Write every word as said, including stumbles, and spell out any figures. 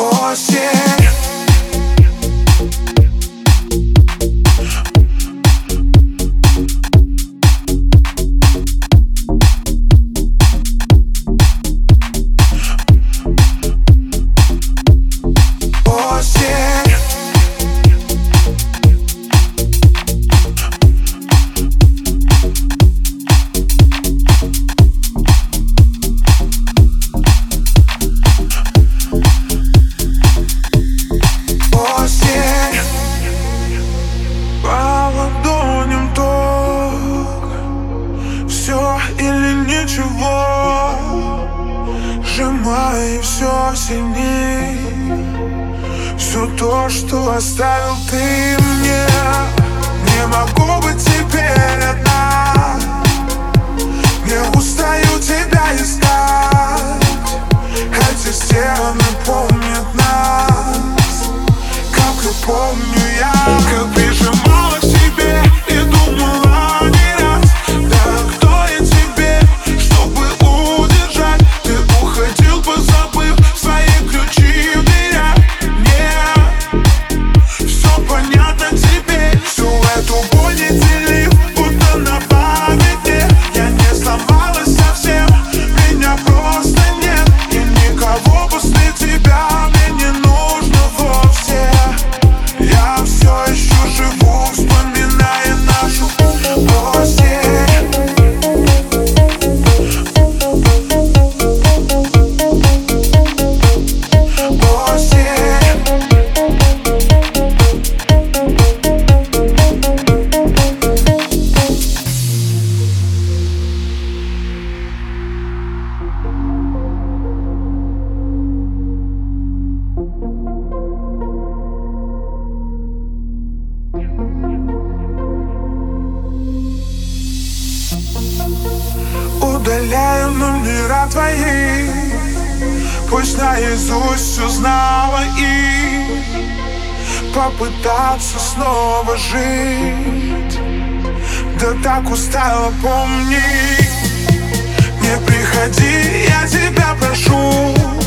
Осень. Или ничего, сжимай все сильней, все то, что оставил ты мне. Не могу быть теперь одна, не устаю тебя искать. Эти стены помнят нас, как и помню я, как прижимала к себе и думала не раз. Да кто я тебе, чтобы удержать? Ты уходил, позабыв свои ключи в дверях. Мне все понятно теперь, всю эту боль не делив, будто на памяти. Я не сломалась совсем, меня просто нет. И никого после тебя мне не нужно вовсе. Я все еще живу, вспоминая нашу осень. Удаляю номера твои, пусть наизусть узнала и попытаться снова жить. Да так устала, помни, не приходи, я тебя прошу.